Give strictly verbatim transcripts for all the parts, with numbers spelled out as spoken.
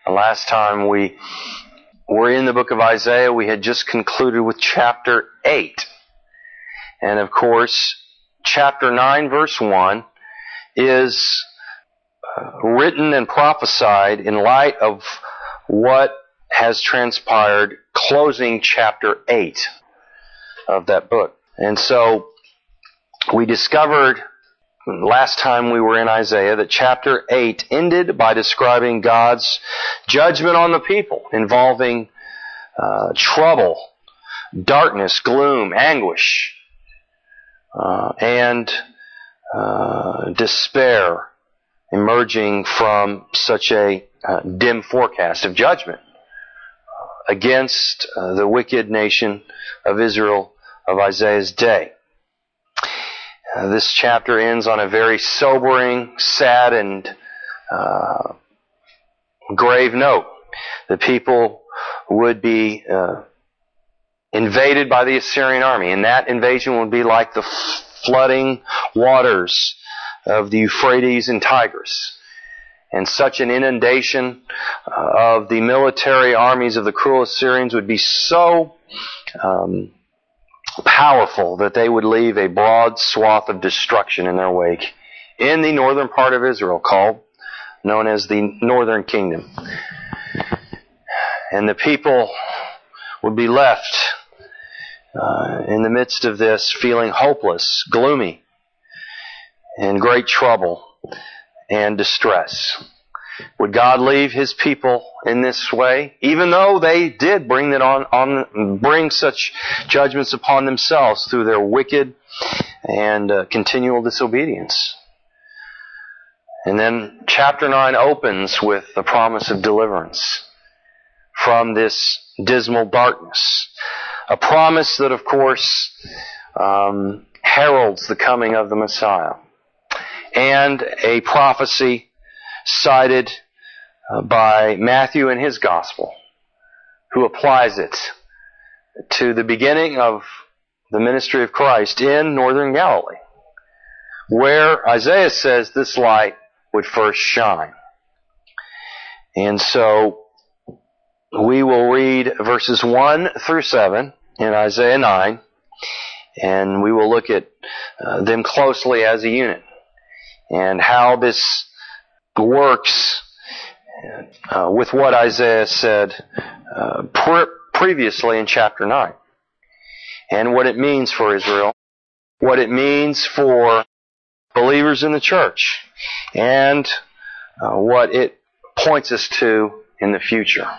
The last time we were in the book of Isaiah, we had just concluded with chapter eight. And of course, chapter nine, verse one, is uh, written and prophesied in light of what has transpired closing chapter eight of that book. And so we discovered last time we were in Isaiah that chapter eight ended by describing God's judgment on the people involving uh, trouble, darkness, gloom, anguish, uh, and uh, despair emerging from such a uh, dim forecast of judgment against uh, the wicked nation of Israel of Isaiah's day. Uh, this chapter ends on a very sobering, sad, and uh, grave note. The people would be uh, invaded by the Assyrian army, and that invasion would be like the flooding waters of the Euphrates and Tigris. And such an inundation uh, of the military armies of the cruel Assyrians would be so um, powerful that they would leave a broad swath of destruction in their wake in the northern part of Israel, called, known as the Northern Kingdom. And the people would be left uh, in the midst of this feeling hopeless, gloomy, in great trouble and distress. Would God leave His people in this way, even though they did bring that on, on bring such judgments upon themselves through their wicked and uh, continual disobedience? And then chapter nine opens with the promise of deliverance from this dismal darkness. A promise that, of course, um, heralds the coming of the Messiah. And a prophecy cited uh, by Matthew in his gospel, who applies it to the beginning of the ministry of Christ in northern Galilee, where Isaiah says this light would first shine. And so we will read verses one through seven in Isaiah nine, and we will look at uh, them closely as a unit, and how this works uh, with what Isaiah said uh, pre- previously in chapter nine, and what it means for Israel, what it means for believers in the church, and uh, what it points us to in the future.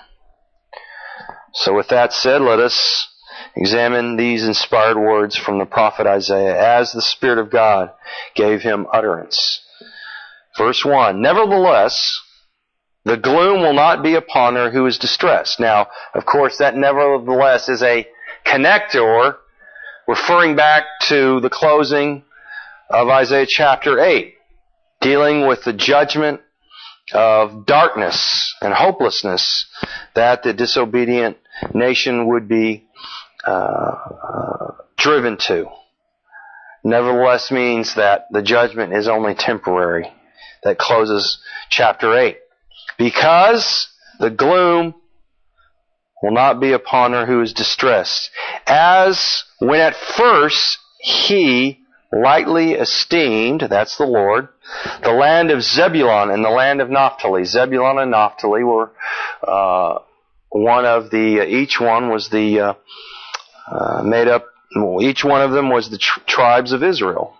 So with that said, let us examine these inspired words from the prophet Isaiah as the Spirit of God gave him utterance. Verse one, nevertheless, the gloom will not be upon her who is distressed. Now, of course, that nevertheless is a connector referring back to the closing of Isaiah chapter eight, dealing with the judgment of darkness and hopelessness that the disobedient nation would be uh, uh, driven to. Nevertheless means that the judgment is only temporary. That closes chapter eight. Because the gloom will not be upon her who is distressed, as when at first he lightly esteemed, that's the Lord, the land of Zebulun and the land of Naphtali. Zebulun and Naphtali were uh, one of the, each one was the, uh, uh, made up, well, each one of them was the tr- tribes of Israel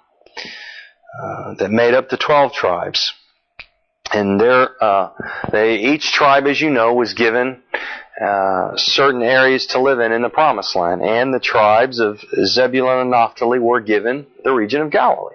uh, that made up the twelve tribes. And their, uh, they, each tribe, as you know, was given uh, certain areas to live in in the Promised Land. And the tribes of Zebulun and Naphtali were given the region of Galilee.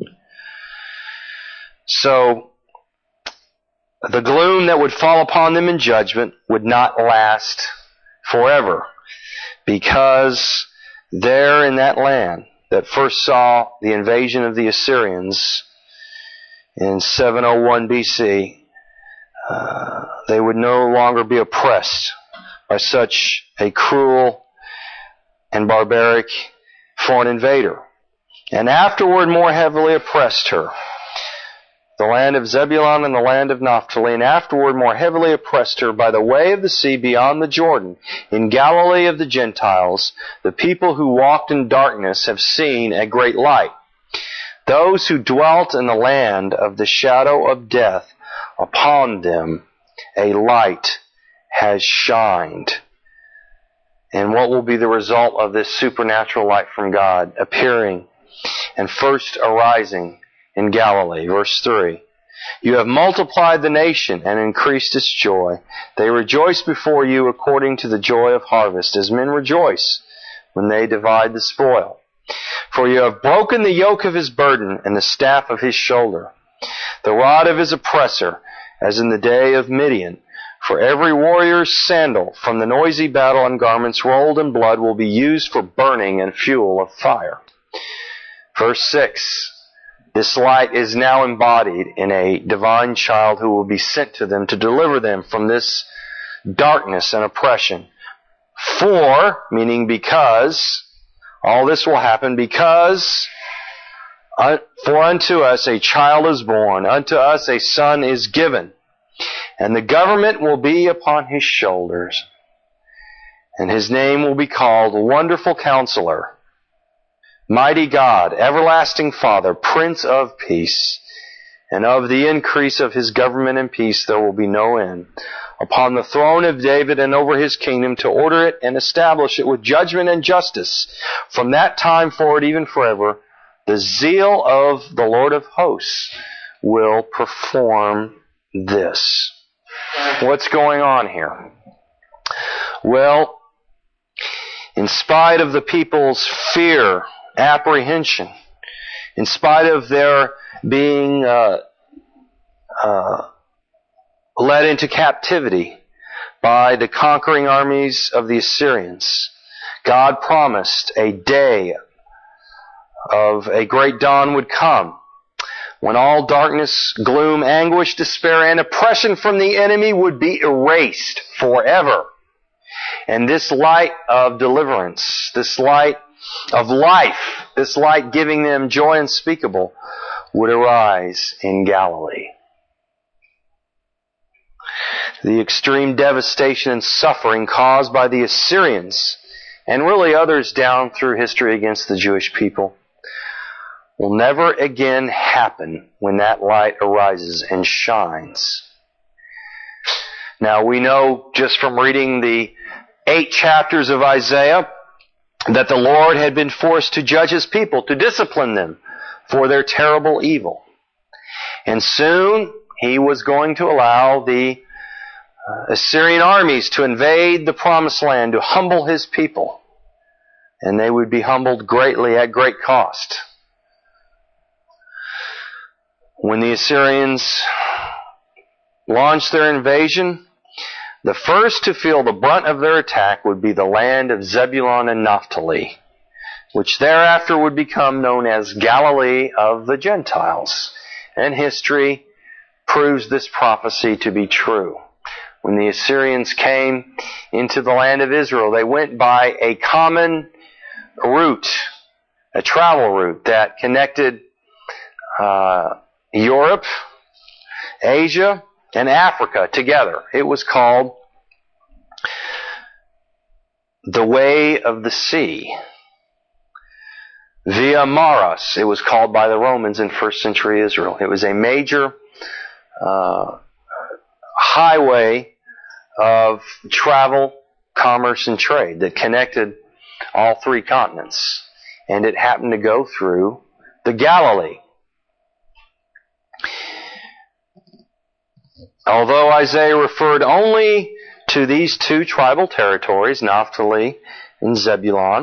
So, the gloom that would fall upon them in judgment would not last forever. Because there in that land that first saw the invasion of the Assyrians in seven oh one B C, uh, they would no longer be oppressed by such a cruel and barbaric foreign invader. And afterward more heavily oppressed her. the land of Zebulun and the land of Naphtali, and afterward more heavily oppressed her by the way of the sea beyond the Jordan, in Galilee of the Gentiles. The people who walked in darkness have seen a great light. Those who dwelt in the land of the shadow of death, upon them a light has shined. And what will be the result of this supernatural light from God appearing and first arising in Galilee? Verse three. You have multiplied the nation and increased its joy. They rejoice before you according to the joy of harvest, as men rejoice when they divide the spoil. For you have broken the yoke of his burden and the staff of his shoulder, the rod of his oppressor, as in the day of Midian. For every warrior's sandal from the noisy battle and garments rolled in blood will be used for burning and fuel of fire. Verse six. This light is now embodied in a divine child who will be sent to them to deliver them from this darkness and oppression. For, meaning because, all this will happen because for unto us a child is born, unto us a son is given, and the government will be upon his shoulders, and his name will be called Wonderful Counselor, Mighty God, Everlasting Father, Prince of Peace. And of the increase of his government and peace there will be no end, upon the throne of David and over his kingdom, to order it and establish it with judgment and justice from that time forward, even forever. The zeal of the Lord of hosts will perform this. What's going on here? Well, in spite of the people's fear, apprehension, in spite of their being uh, uh, led into captivity by the conquering armies of the Assyrians, God promised a day of a great dawn would come when all darkness, gloom, anguish, despair, and oppression from the enemy would be erased forever. And this light of deliverance, this light of life, this light giving them joy unspeakable, would arise in Galilee. The extreme devastation and suffering caused by the Assyrians, and really others down through history against the Jewish people, will never again happen when that light arises and shines. Now we know just from reading the eight chapters of Isaiah that the Lord had been forced to judge his people, to discipline them for their terrible evil. And soon he was going to allow the Assyrian armies to invade the promised land, to humble his people. And they would be humbled greatly at great cost. When the Assyrians launched their invasion, the first to feel the brunt of their attack would be the land of Zebulun and Naphtali, which thereafter would become known as Galilee of the Gentiles. And history proves this prophecy to be true. When the Assyrians came into the land of Israel, they went by a common route, a travel route that connected uh, Europe, Asia, and Africa together. It was called the Way of the Sea. Via Maris, it was called by the Romans in first century Israel. It was a major uh, highway of travel, commerce, and trade that connected all three continents. And it happened to go through the Galilee. Although Isaiah referred only to these two tribal territories, Naphtali and Zebulun,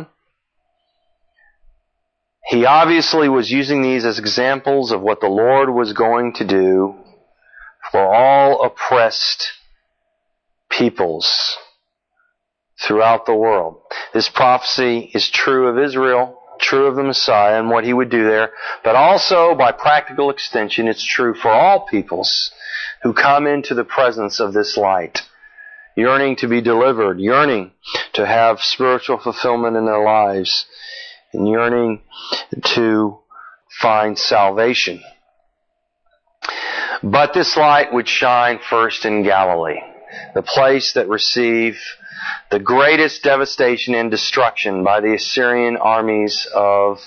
he obviously was using these as examples of what the Lord was going to do for all oppressed peoples throughout the world. This prophecy is true of Israel, true of the Messiah and what he would do there, but also by practical extension it's true for all peoples who come into the presence of this light, yearning to be delivered, yearning to have spiritual fulfillment in their lives, and yearning to find salvation. But this light would shine first in Galilee, the place that received the greatest devastation and destruction by the Assyrian armies of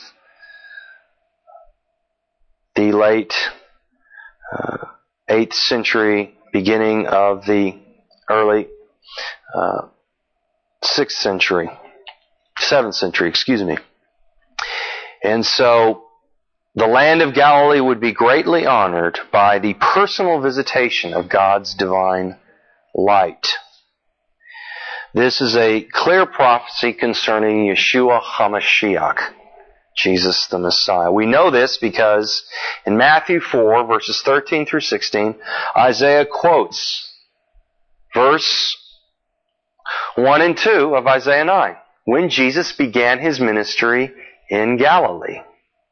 the late uh, eighth century, beginning of the early uh, sixth century, seventh century, excuse me. And so the land of Galilee would be greatly honored by the personal visitation of God's divine light. This is a clear prophecy concerning Yeshua HaMashiach, Jesus the Messiah. We know this because in Matthew four, verses thirteen through sixteen, Isaiah quotes verse one and two of Isaiah nine, when Jesus began his ministry in Galilee.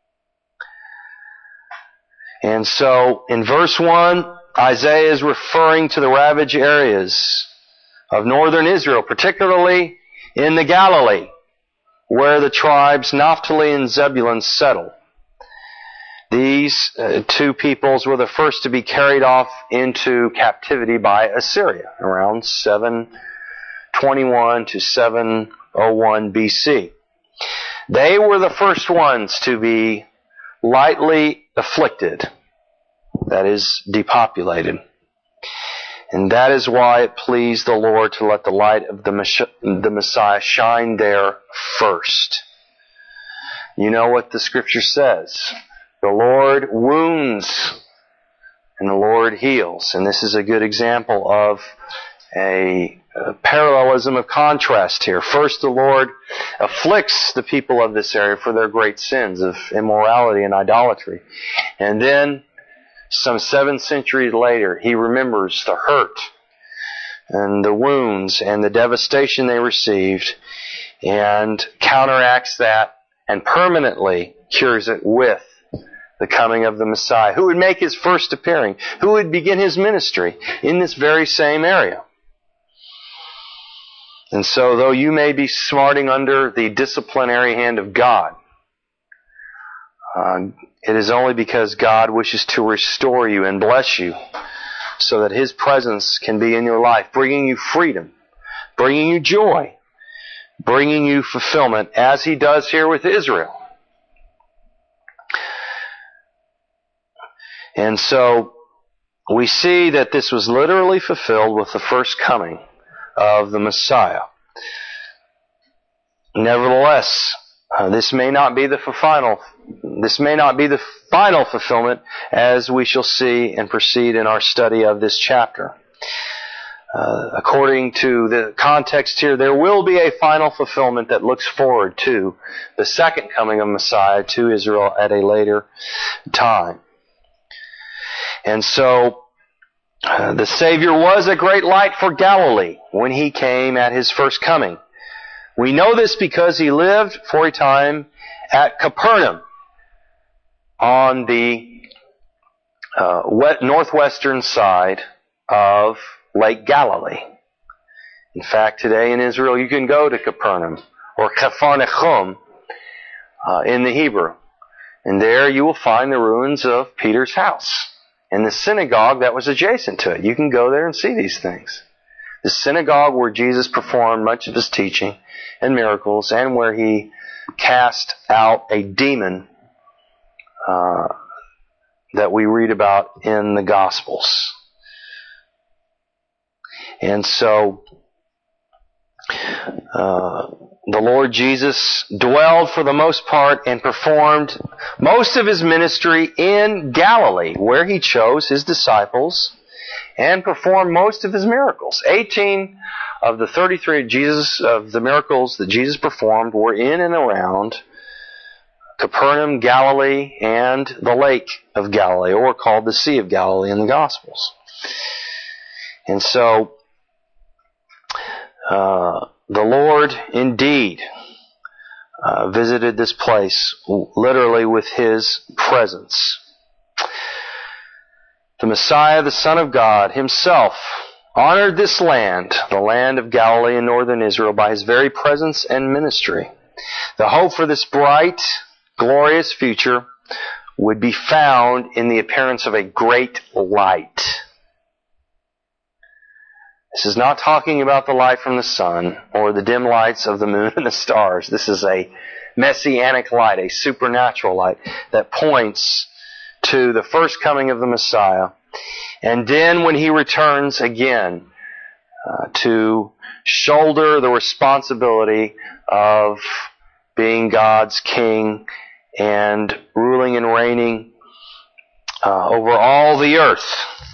And so, in verse one, Isaiah is referring to the ravaged areas of northern Israel, particularly in the Galilee, where the tribes Naphtali and Zebulun settled. These uh, two peoples were the first to be carried off into captivity by Assyria around seven twenty-one to seven oh one B C. They were the first ones to be lightly afflicted, that is, depopulated. And that is why it pleased the Lord to let the light of the Messiah shine there first. You know what the Scripture says. The Lord wounds and the Lord heals. And this is a good example of a, a parallelism of contrast here. First, the Lord afflicts the people of this area for their great sins of immorality and idolatry. And then, some seven centuries later, He remembers the hurt and the wounds and the devastation they received and counteracts that and permanently cures it with the coming of the Messiah, who would make His first appearing, who would begin His ministry in this very same area. And so, though you may be smarting under the disciplinary hand of God, uh, it is only because God wishes to restore you and bless you so that His presence can be in your life, bringing you freedom, bringing you joy, bringing you fulfillment, as He does here with Israel. And so we see that this was literally fulfilled with the first coming of the Messiah. Nevertheless, uh, this may not be the final this may not be the final fulfillment, as we shall see and proceed in our study of this chapter. Uh, according to the context here, there will be a final fulfillment that looks forward to the second coming of Messiah to Israel at a later time. And so, uh, the Savior was a great light for Galilee when He came at His first coming. We know this because He lived for a time at Capernaum on the uh, west, northwestern side of Lake Galilee. In fact, today in Israel, you can go to Capernaum, or Capharnaum uh, in the Hebrew. And there you will find the ruins of Peter's house and the synagogue that was adjacent to it. You can go there and see these things. The synagogue where Jesus performed much of His teaching and miracles, and where He cast out a demon uh, that we read about in the Gospels. And so, uh, the Lord Jesus dwelled for the most part and performed most of His ministry in Galilee, where He chose His disciples and performed most of His miracles. Eighteen of the thirty-three Jesus of the miracles that Jesus performed were in and around Capernaum, Galilee, and the Lake of Galilee, or called the Sea of Galilee in the Gospels. And so, uh, the Lord indeed uh, visited this place literally with His presence. The Messiah, the Son of God, Himself honored this land, the land of Galilee and northern Israel, by His very presence and ministry. The hope for this bright, glorious future would be found in the appearance of a great light. This is not talking about the light from the sun or the dim lights of the moon and the stars. This is a messianic light, a supernatural light that points to the first coming of the Messiah. And then when He returns again uh, to shoulder the responsibility of being God's king and ruling and reigning uh, over all the earth.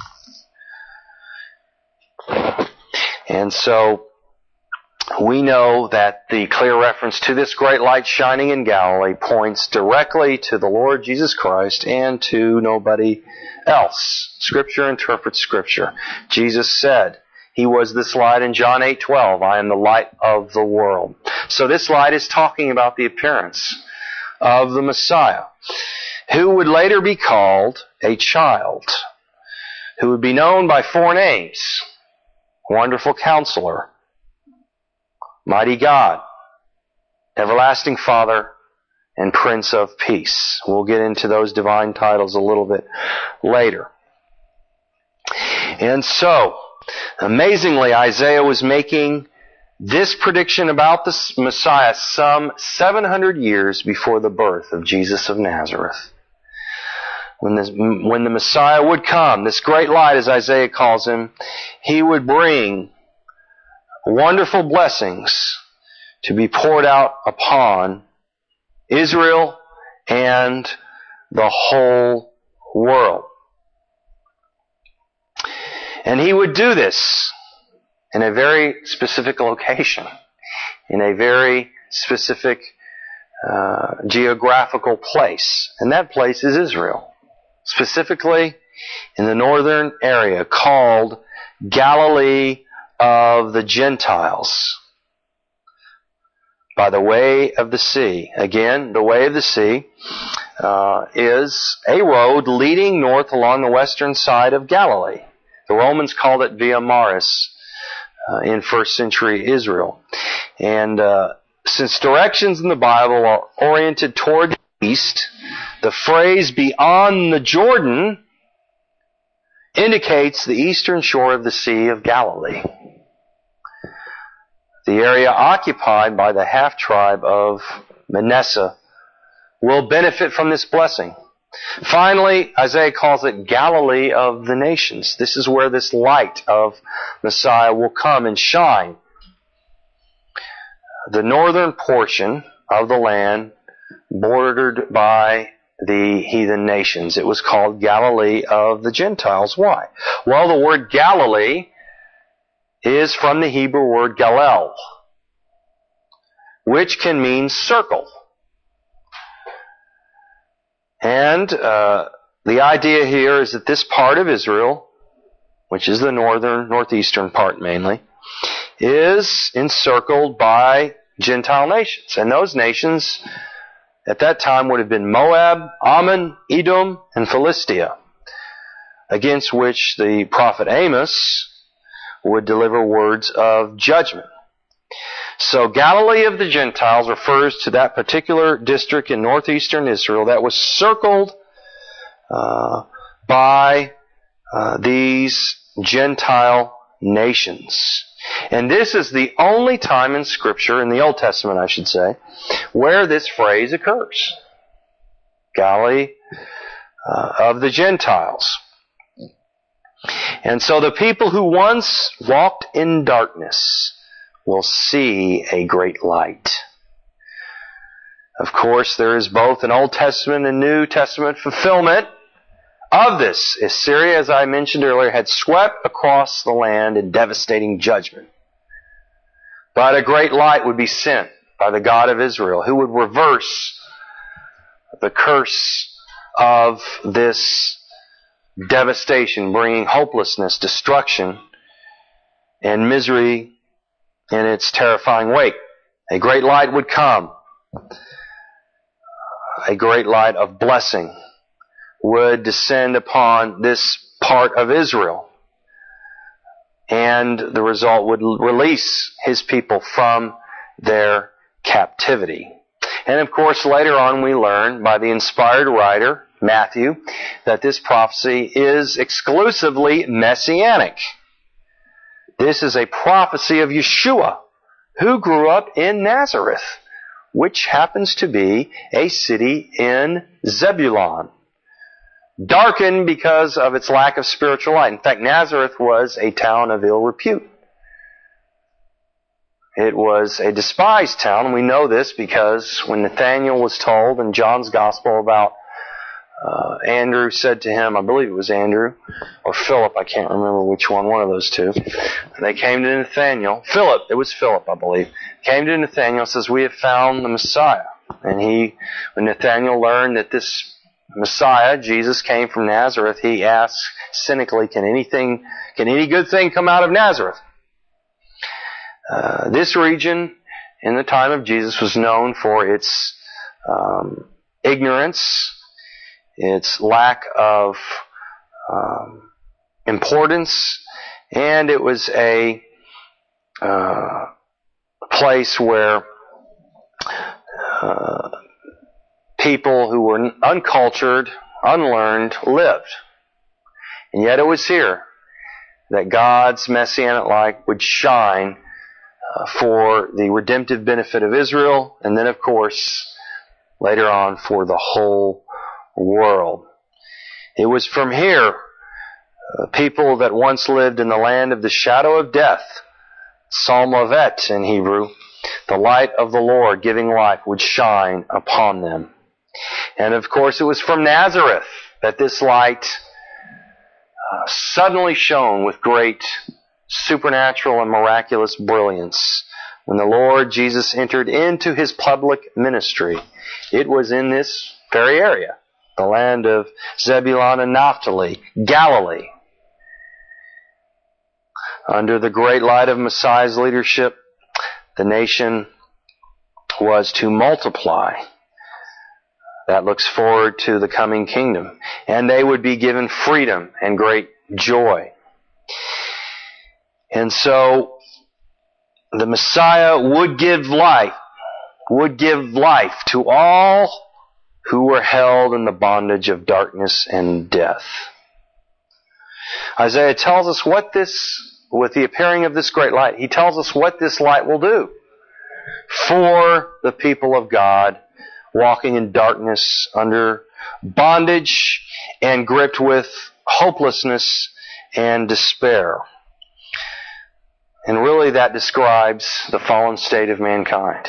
And so we know that the clear reference to this great light shining in Galilee points directly to the Lord Jesus Christ and to nobody else. Scripture interprets Scripture. Jesus said He was this light in John eight twelve. I am the light of the world. So this light is talking about the appearance of the Messiah, who would later be called a child, who would be known by four names: Wonderful Counselor, Mighty God, Everlasting Father, and Prince of Peace. We'll get into those divine titles a little bit later. And so, amazingly, Isaiah was making this prediction about the Messiah some seven hundred years before the birth of Jesus of Nazareth. When the, when the Messiah would come, this great light, as Isaiah calls Him, He would bring wonderful blessings to be poured out upon Israel and the whole world. And He would do this in a very specific location, in a very specific uh, geographical place. And that place is Israel. Specifically in the northern area called Galilee of the Gentiles, by the way of the sea. Again, the way of the sea uh, is a road leading north along the western side of Galilee. The Romans called it Via Maris uh, in first century Israel. And uh, since directions in the Bible are oriented toward the east, the phrase beyond the Jordan indicates the eastern shore of the Sea of Galilee, the area occupied by the half-tribe of Manasseh will benefit from this blessing. Finally, Isaiah calls it Galilee of the nations. This is where this light of Messiah will come and shine. The northern portion of the land bordered by the heathen nations. It was called Galilee of the Gentiles. Why? Well, the word Galilee is from the Hebrew word Galel, which can mean circle. And uh, the idea here is that this part of Israel, which is the northern, northeastern part mainly, is encircled by Gentile nations. And those nations at that time would have been Moab, Ammon, Edom, and Philistia, against which the prophet Amos would deliver words of judgment. So Galilee of the Gentiles refers to that particular district in northeastern Israel that was circled uh, by uh, these Gentile nations. And this is the only time in Scripture, in the Old Testament I should say, where this phrase occurs. Galilee uh, of the Gentiles. And so the people who once walked in darkness will see a great light. Of course, there is both an Old Testament and New Testament fulfillment of this. Assyria, as I mentioned earlier, had swept across the land in devastating judgment. But a great light would be sent by the God of Israel, who would reverse the curse of this devastation, bringing hopelessness, destruction, and misery in its terrifying wake. A great light would come. A great light of blessing would descend upon this part of Israel. And the result would release His people from their captivity. And of course, later on we learn by the inspired writer, Matthew that this prophecy is exclusively messianic. This is a prophecy of Yeshua, who grew up in Nazareth, which happens to be a city in Zebulun, darkened because of its lack of spiritual light. In fact, Nazareth was a town of ill repute. It was a despised town, and we know this because when Nathanael was told in John's Gospel about uh, Andrew said to him, I believe it was Andrew, or Philip, I can't remember which one, one of those two. They came to Nathanael, Philip, it was Philip, I believe, came to Nathanael and says, we have found the Messiah. And he, when Nathanael learned that this Messiah, Jesus, came from Nazareth, he asked cynically, can anything, can any good thing come out of Nazareth? Uh, this region in the time of Jesus was known for its um, ignorance, its lack of um, importance, and it was a uh, place where uh, people who were uncultured, unlearned, lived. And yet it was here that God's messianic light would shine uh, for the redemptive benefit of Israel, and then, of course, later on for the whole world. It was from here, uh, people that once lived in the land of the shadow of death, Psalm Lavet in Hebrew, the light of the Lord giving life would shine upon them. And of course it was from Nazareth that this light uh, suddenly shone with great supernatural and miraculous brilliance. When the Lord Jesus entered into His public ministry, it was in this very area, the land of Zebulun and Naphtali, Galilee. Under the great light of Messiah's leadership, the nation was to multiply. That looks forward to the coming kingdom. And they would be given freedom and great joy. And so, the Messiah would give life, would give life to all who were held in the bondage of darkness and death. Isaiah tells us what this, with the appearing of this great light, he tells us what this light will do for the people of God walking in darkness, under bondage, and gripped with hopelessness and despair. And really that describes the fallen state of mankind.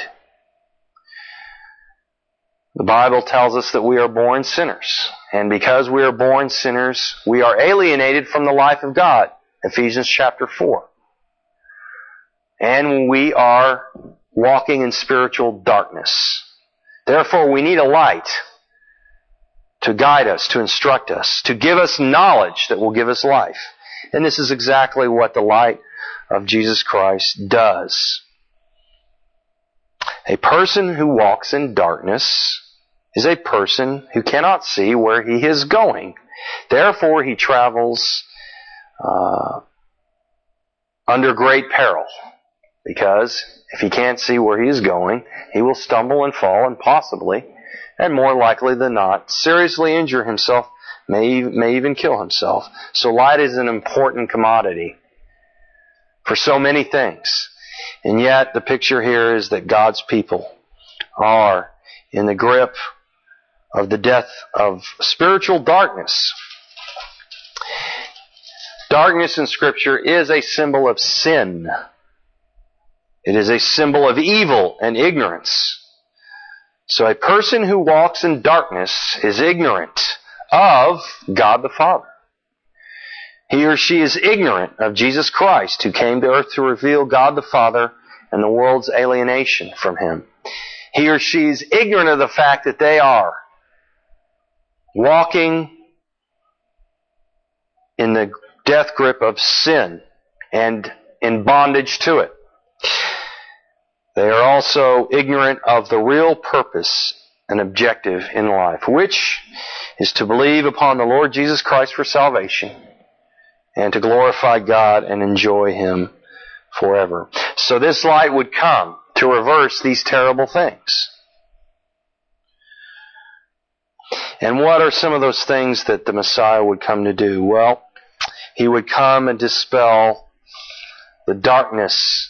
The Bible tells us that we are born sinners. And because we are born sinners, we are alienated from the life of God. Ephesians chapter four. And we are walking in spiritual darkness. Therefore, we need a light to guide us, to instruct us, to give us knowledge that will give us life. And this is exactly what the light of Jesus Christ does. A person who walks in darkness is a person who cannot see where he is going. Therefore, he travels uh, under great peril. Because if he can't see where he is going, he will stumble and fall and possibly, and more likely than not, seriously injure himself, may, may even kill himself. So light is an important commodity for so many things. And yet the picture here is that God's people are in the grip of the death of spiritual darkness. Darkness in Scripture is a symbol of sin. It is a symbol of evil and ignorance. So a person who walks in darkness is ignorant of God the Father. He or she is ignorant of Jesus Christ, who came to earth to reveal God the Father and the world's alienation from Him. He or she is ignorant of the fact that they are walking in the death grip of sin and in bondage to it. They are also ignorant of the real purpose and objective in life, which is to believe upon the Lord Jesus Christ for salvation and to glorify God and enjoy Him forever. So this light would come to reverse these terrible things. And what are some of those things that the Messiah would come to do? Well, He would come and dispel the darkness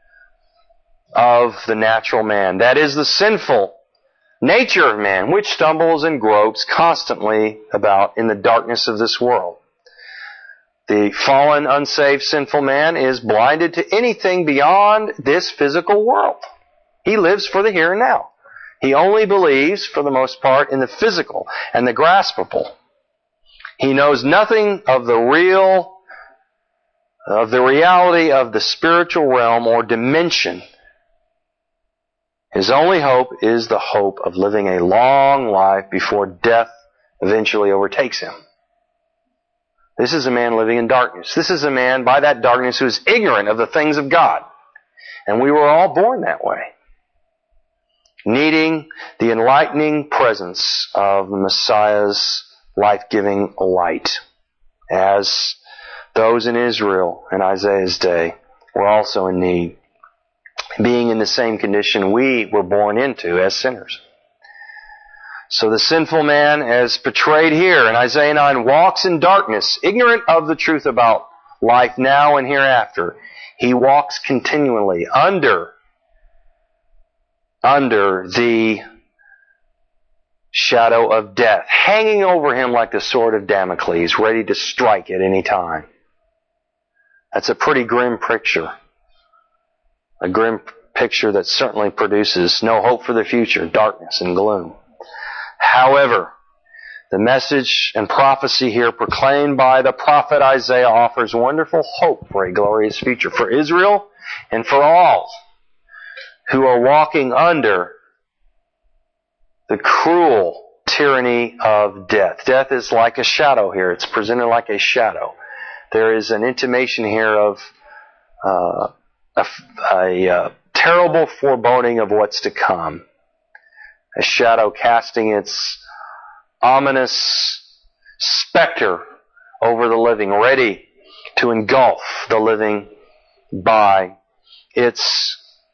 of the natural man. That is the sinful nature of man, which stumbles and gropes constantly about in the darkness of this world. The fallen, unsaved, sinful man is blinded to anything beyond this physical world. He lives for the here and now. He only believes, for the most part, in the physical and the graspable. He knows nothing of the real, of the reality of the spiritual realm or dimension. His only hope is the hope of living a long life before death eventually overtakes him. This is a man living in darkness. This is a man by that darkness who is ignorant of the things of God. And we were all born that way, needing the enlightening presence of the Messiah's life-giving light, as those in Israel in Isaiah's day were also in need, being in the same condition we were born into as sinners. So the sinful man, as portrayed here in Isaiah nine, walks in darkness, ignorant of the truth about life now and hereafter. He walks continually under, under the shadow of death, hanging over him like the sword of Damocles, ready to strike at any time. That's a pretty grim picture. A grim picture that certainly produces no hope for the future, darkness and gloom. However, the message and prophecy here proclaimed by the prophet Isaiah offers wonderful hope for a glorious future for Israel and for all who are walking under the cruel tyranny of death. Death is like a shadow here. It's presented like a shadow. There is an intimation here of uh, a, a, a terrible foreboding of what's to come. A shadow casting its ominous specter over the living, ready to engulf the living by its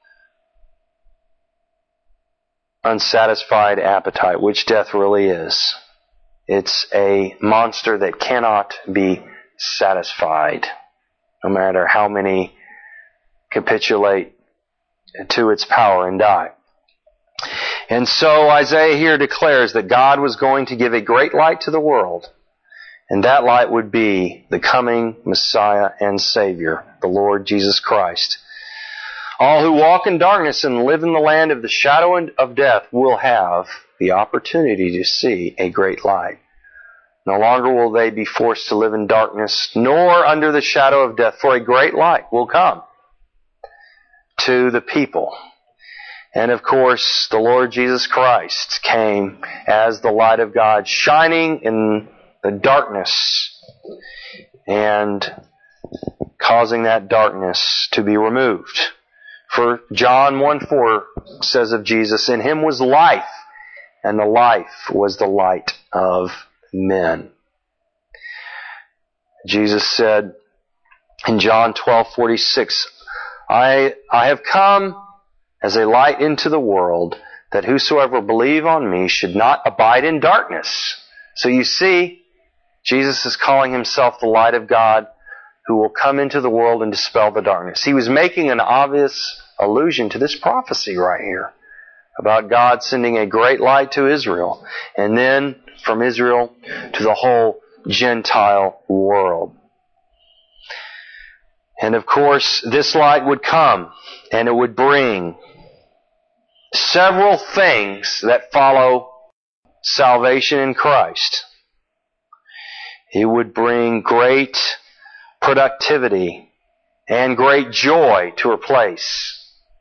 unsatisfied appetite, which death really is. It's a monster that cannot be satisfied, no matter how many capitulate to its power and die. And so Isaiah here declares that God was going to give a great light to the world, and that light would be the coming Messiah and Savior, the Lord Jesus Christ. All who walk in darkness and live in the land of the shadow of death will have the opportunity to see a great light. No longer will they be forced to live in darkness, nor under the shadow of death, for a great light will come to the people. And of course, the Lord Jesus Christ came as the light of God, shining in the darkness and causing that darkness to be removed. For John one four says of Jesus, "In Him was life, and the life was the light of men." Jesus said in John twelve forty-six, I, I have come as a light into the world, that whosoever believe on me should not abide in darkness. So you see, Jesus is calling Himself the light of God who will come into the world and dispel the darkness. He was making an obvious allusion to this prophecy right here about God sending a great light to Israel, and then from Israel to the whole Gentile world. And of course, this light would come, and it would bring several things that follow salvation in Christ. It would bring great productivity and great joy to replace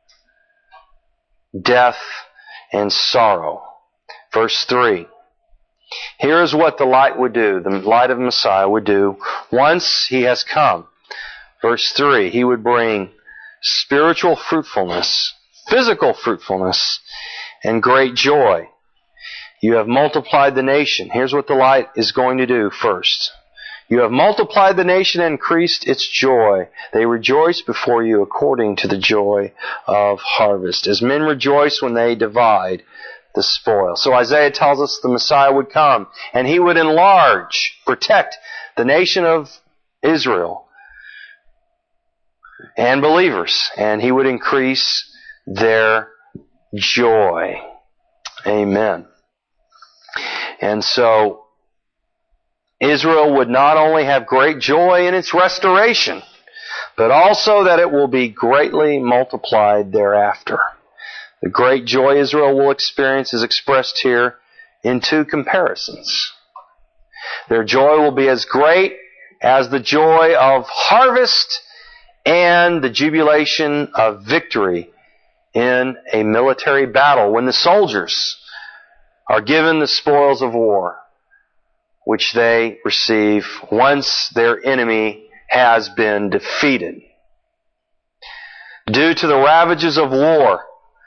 death and sorrow. Verse three. Here is what the light would do, the light of Messiah would do once He has come. Verse three, He would bring spiritual fruitfulness, physical fruitfulness, and great joy. You have multiplied the nation. Here's what the light is going to do first. You have multiplied the nation and increased its joy. They rejoice before you according to the joy of harvest. As men rejoice when they divide the spoil. So Isaiah tells us the Messiah would come, and He would enlarge, protect the nation of Israel and believers, and He would increase their joy. Amen. And so Israel would not only have great joy in its restoration, but also that it will be greatly multiplied thereafter. The great joy Israel will experience is expressed here in two comparisons. Their joy will be as great as the joy of harvest and the jubilation of victory in a military battle when the soldiers are given the spoils of war, which they receive once their enemy has been defeated. Due to the ravages of war,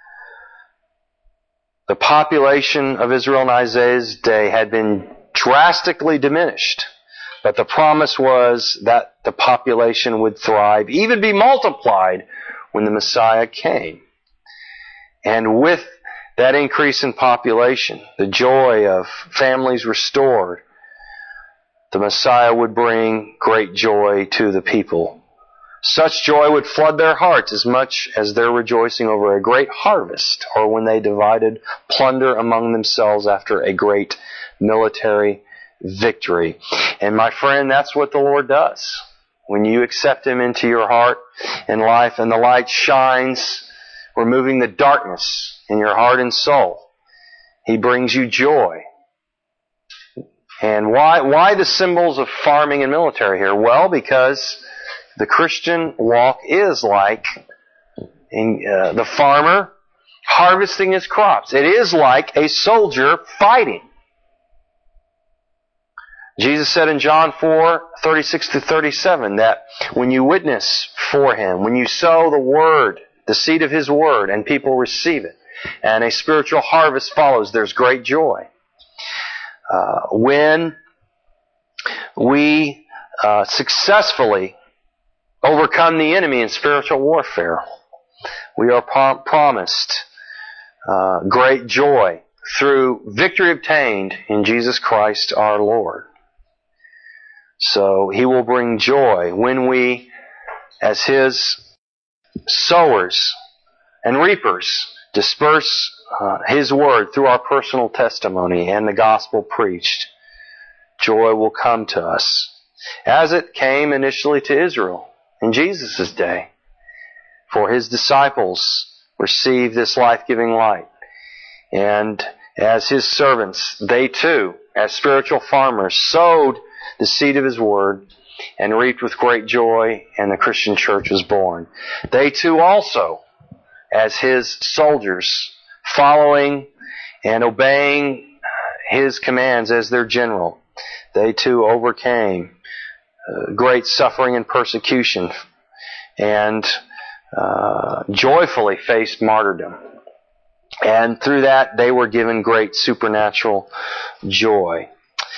the population of Israel in Isaiah's day had been drastically diminished. But the promise was that the population would thrive, even be multiplied, when the Messiah came. And with that increase in population, the joy of families restored, the Messiah would bring great joy to the people. Such joy would flood their hearts as much as their rejoicing over a great harvest, or when they divided plunder among themselves after a great military victory. And my friend, that's what the Lord does. When you accept Him into your heart and life, and the light shines, removing the darkness in your heart and soul, He brings you joy. And why, why the symbols of farming and military here? Well, because the Christian walk is like in, uh, the farmer harvesting his crops. It is like a soldier fighting. Jesus said in John four, thirty-six to thirty-seven, that when you witness for Him, when you sow the Word, the seed of His Word, and people receive it, and a spiritual harvest follows, there's great joy. Uh, when we uh, successfully overcome the enemy in spiritual warfare, we are prom- promised uh, great joy through victory obtained in Jesus Christ our Lord. So He will bring joy when we, as His sowers and reapers, disperse uh, His Word through our personal testimony and the gospel preached. Joy will come to us, as it came initially to Israel in Jesus' day. For His disciples received this life-giving light. And as His servants, they too, as spiritual farmers, sowed the seed of His Word and reaped with great joy, and the Christian church was born. They too also, as His soldiers, following and obeying His commands as their general, they too overcame uh, great suffering and persecution, and uh, joyfully faced martyrdom. And through that, they were given great supernatural joy.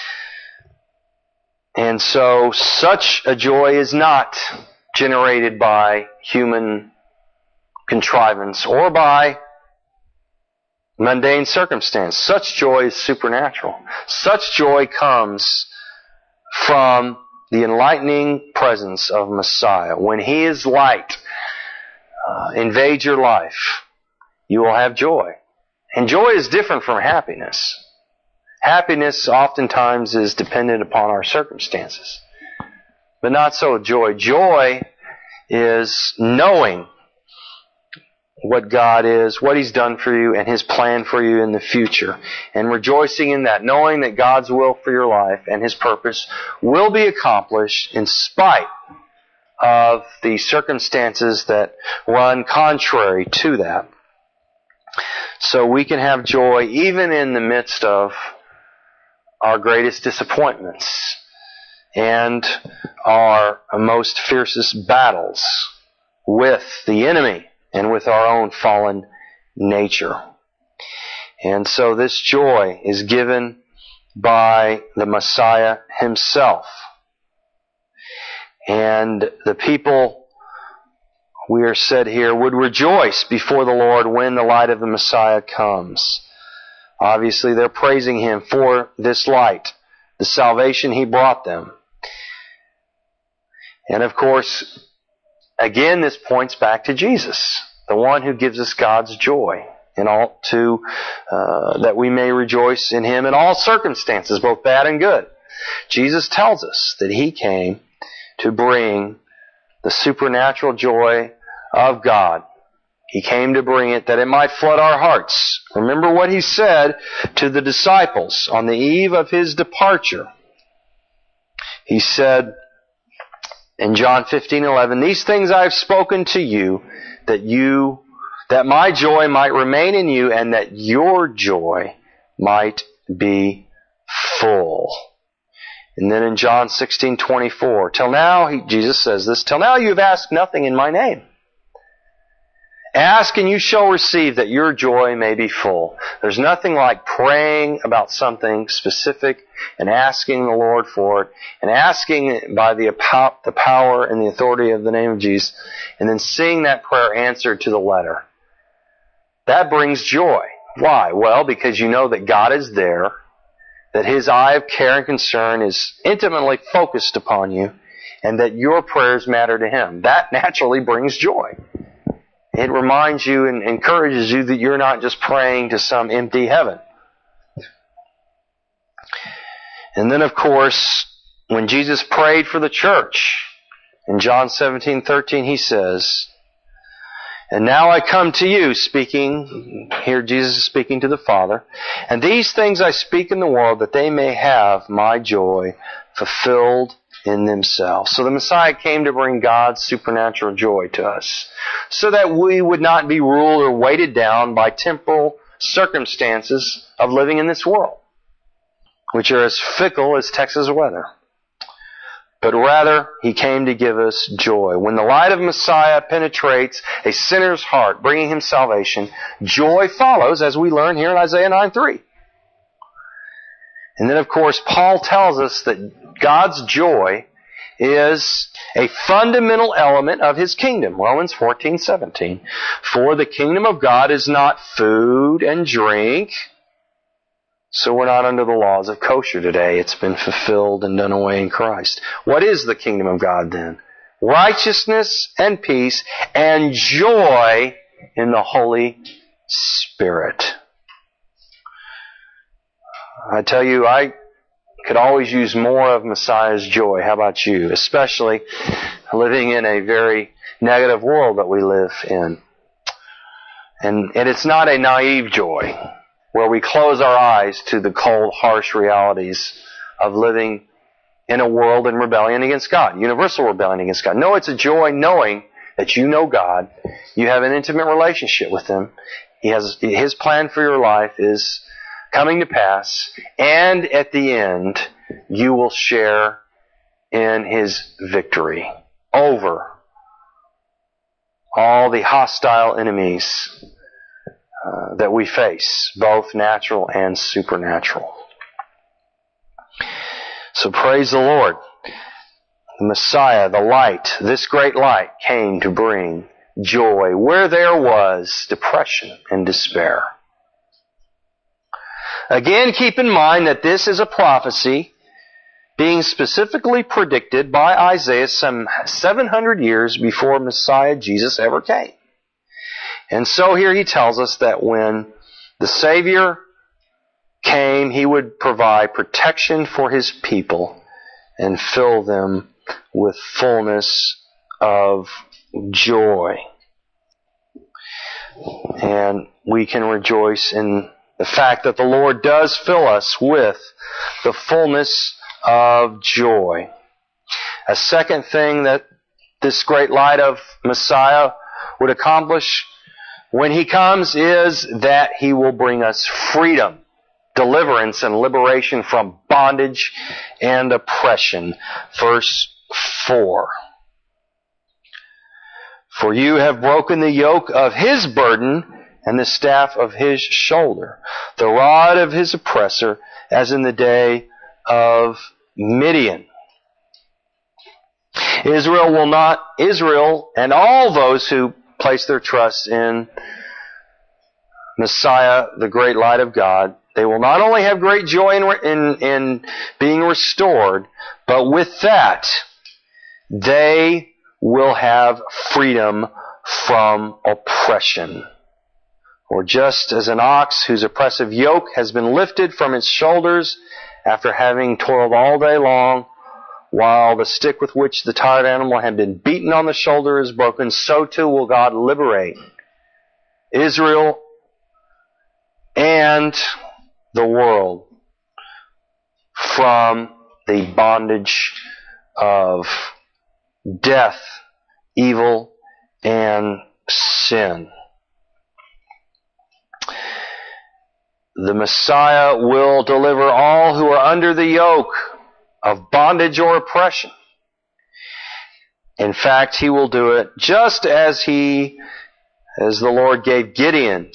And so, such a joy is not generated by human contrivance or by mundane circumstance. Such joy is supernatural. Such joy comes from the enlightening presence of Messiah. When His light uh, invades your life, you will have joy. And joy is different from happiness. Happiness oftentimes is dependent upon our circumstances. But not so with joy. Joy is knowing what God is, what He's done for you, and His plan for you in the future. And rejoicing in that, knowing that God's will for your life and His purpose will be accomplished in spite of the circumstances that run contrary to that. So we can have joy even in the midst of our greatest disappointments and our most fiercest battles with the enemy and with our own fallen nature. And so this joy is given by the Messiah Himself. And the people, we are said here, would rejoice before the Lord when the light of the Messiah comes. Obviously, they're praising Him for this light, the salvation He brought them. And of course, again, this points back to Jesus, the one who gives us God's joy, and all to uh, that we may rejoice in Him in all circumstances, both bad and good. Jesus tells us that He came to bring the supernatural joy of God. He came to bring it that it might flood our hearts. Remember what He said to the disciples on the eve of His departure. He said in John fifteen eleven, "These things I have spoken to you, that you, that my joy might remain in you, and that your joy might be full." And then in John sixteen twenty-four, till now, he, Jesus says this, "Till now you have asked nothing in my name. Ask and you shall receive, that your joy may be full." There's nothing like praying about something specific and asking the Lord for it, and asking by the, the power and the authority of the name of Jesus, and then seeing that prayer answered to the letter. That brings joy. Why? Well, because you know that God is there, that His eye of care and concern is intimately focused upon you, and that your prayers matter to Him. That naturally brings joy. It reminds you and encourages you that you're not just praying to some empty heaven. And then, of course, when Jesus prayed for the church, in John seventeen thirteen, He says, "And now I come to you," speaking, here Jesus is speaking to the Father, "and these things I speak in the world, that they may have my joy fulfilled in themselves." So the Messiah came to bring God's supernatural joy to us, so that we would not be ruled or weighted down by temporal circumstances of living in this world, which are as fickle as Texas weather. But rather, He came to give us joy. When the light of Messiah penetrates a sinner's heart, bringing him salvation, joy follows, as we learn here in Isaiah nine three. And then, of course, Paul tells us that God's joy is a fundamental element of His kingdom. Romans fourteen seventeen. "For the kingdom of God is not food and drink." So we're not under the laws of kosher today. It's been fulfilled and done away in Christ. What is the kingdom of God then? Righteousness and peace and joy in the Holy Spirit. I tell you, I could always use more of Messiah's joy. How about you? Especially living in a very negative world that we live in. And, and it's not a naive joy, where we close our eyes to the cold, harsh realities of living in a world in rebellion against God, universal rebellion against God. No, it's a joy knowing that you know God, you have an intimate relationship with Him, He has His plan for your life is coming to pass, and at the end, you will share in His victory over all the hostile enemies Uh, that we face, both natural and supernatural. So praise the Lord. The Messiah, the light, this great light came to bring joy where there was depression and despair. Again, keep in mind that this is a prophecy being specifically predicted by Isaiah some seven hundred years before Messiah Jesus ever came. And so here he tells us that when the Savior came, He would provide protection for His people and fill them with fullness of joy. And we can rejoice in the fact that the Lord does fill us with the fullness of joy. A second thing that this great light of Messiah would accomplish when He comes is that He will bring us freedom, deliverance, and liberation from bondage and oppression. Verse four. "For you have broken the yoke of His burden and the staff of His shoulder, the rod of His oppressor, as in the day of Midian." Israel will not, Israel and all those who place their trust in Messiah, the great light of God, They will not only have great joy in, in, in being restored, but with that, they will have freedom from oppression. Or just as an ox whose oppressive yoke has been lifted from its shoulders after having toiled all day long, while the stick with which the tired animal had been beaten on the shoulder is broken, so too will God liberate Israel and the world from the bondage of death, evil, and sin. The Messiah will deliver all who are under the yoke of bondage or oppression. In fact, He will do it just as He, as the Lord gave Gideon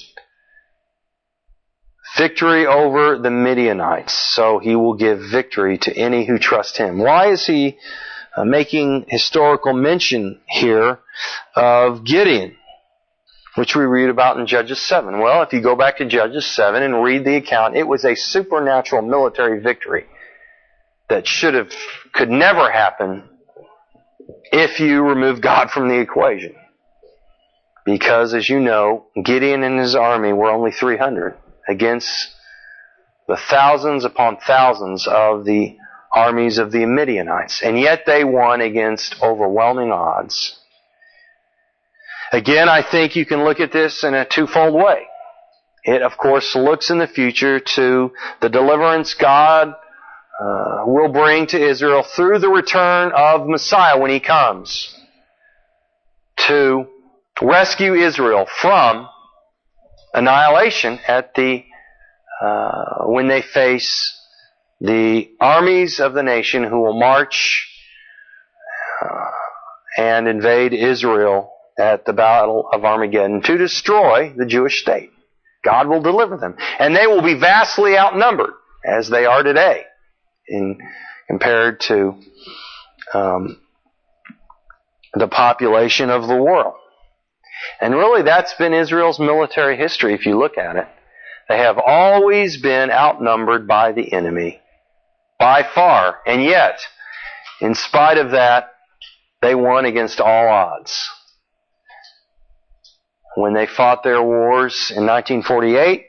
victory over the Midianites. So He will give victory to any who trust Him. Why is He uh, making historical mention here of Gideon, which we read about in Judges seven? Well, if you go back to Judges seven and read the account, it was a supernatural military victory that should have, could never happen if you remove God from the equation. Because, as you know, Gideon and his army were only three hundred against the thousands upon thousands of the armies of the Midianites. And yet they won against overwhelming odds. Again, I think you can look at this in a twofold way. It, of course, looks in the future to the deliverance God uh, will bring to Israel through the return of Messiah when He comes to rescue Israel from annihilation at the uh, when they face the armies of the nation who will march uh, and invade Israel at the Battle of Armageddon to destroy the Jewish state. God will deliver them. And they will be vastly outnumbered, as they are today, in compared to um, the population of the world. And really, that's been Israel's military history, if you look at it. They have always been outnumbered by the enemy, by far. And yet, in spite of that, they won against all odds. When they fought their wars in nineteen forty-eight,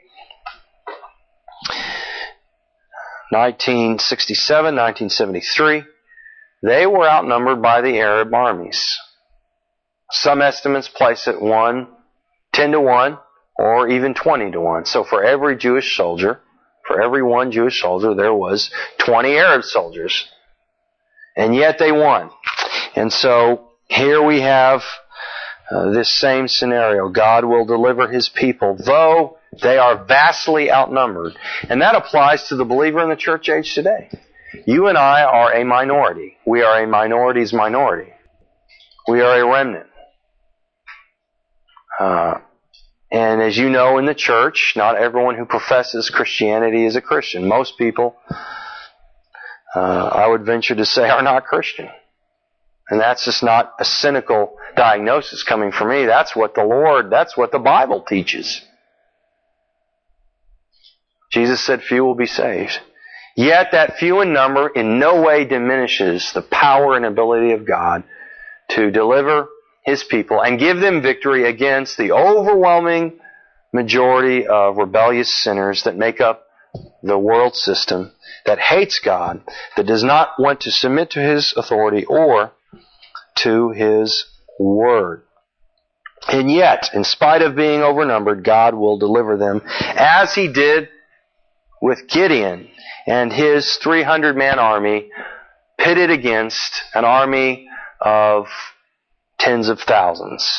nineteen sixty-seven, nineteen seventy-three, they were outnumbered by the Arab armies. Some estimates place it one, ten to one, or even twenty to one. So for every Jewish soldier, for every one Jewish soldier, there was twenty Arab soldiers. And yet they won. And so here we have uh, this same scenario. God will deliver His people, though they are vastly outnumbered. And that applies to the believer in the church age today. You and I are a minority. We are a minority's minority. We are a remnant. Uh, and as you know, in the church, not everyone who professes Christianity is a Christian. Most people, uh, I would venture to say, are not Christian. And that's just not a cynical diagnosis coming from me. That's what the Lord, that's what the Bible teaches. Jesus said few will be saved. Yet that few in number in no way diminishes the power and ability of God to deliver His people and give them victory against the overwhelming majority of rebellious sinners that make up the world system, that hates God, that does not want to submit to His authority or to His Word. And yet, in spite of being overnumbered, God will deliver them, as He did with Gideon and his three hundred man army pitted against an army of tens of thousands.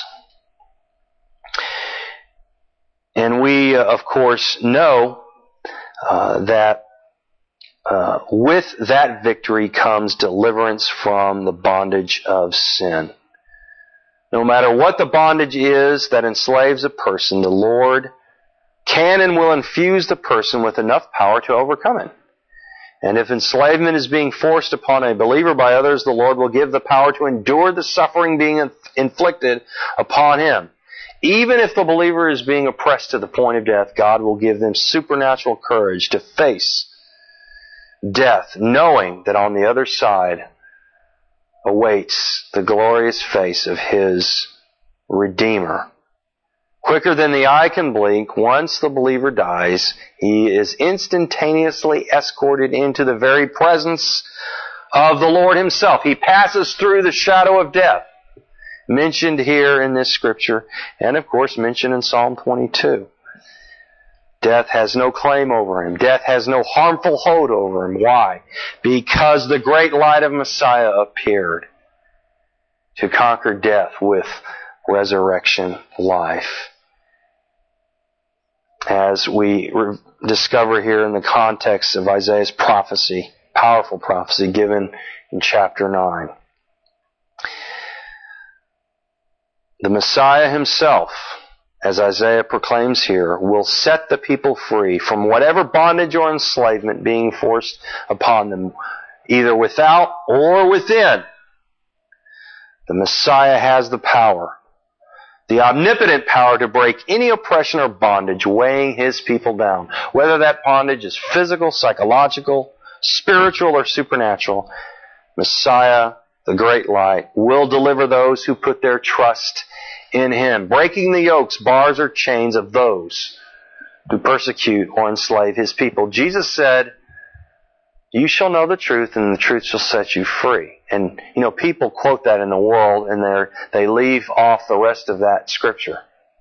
And we, uh, of course, know uh, that uh, with that victory comes deliverance from the bondage of sin. No matter what the bondage is that enslaves a person, the Lord can and will infuse the person with enough power to overcome it. And if enslavement is being forced upon a believer by others, the Lord will give the power to endure the suffering being inflicted upon him. Even if the believer is being oppressed to the point of death, God will give them supernatural courage to face death, knowing that on the other side awaits the glorious face of His Redeemer. Quicker than the eye can blink, once the believer dies, he is instantaneously escorted into the very presence of the Lord Himself. He passes through the shadow of death, mentioned here in this scripture, and of course mentioned in Psalm twenty-two. Death has no claim over him. Death has no harmful hold over him. Why? Because the great light of Messiah appeared to conquer death with resurrection life. As we re- discover here in the context of Isaiah's prophecy, powerful prophecy given in chapter nine. The Messiah Himself, as Isaiah proclaims here, will set the people free from whatever bondage or enslavement being forced upon them, either without or within. The Messiah has the power, the omnipotent power to break any oppression or bondage weighing His people down. Whether that bondage is physical, psychological, spiritual, or supernatural, Messiah, the great light, will deliver those who put their trust in Him, breaking the yokes, bars, or chains of those who persecute or enslave His people. Jesus said, "You shall know the truth, and the truth shall set you free." And, you know, people quote that in the world, and they they leave off the rest of that scripture.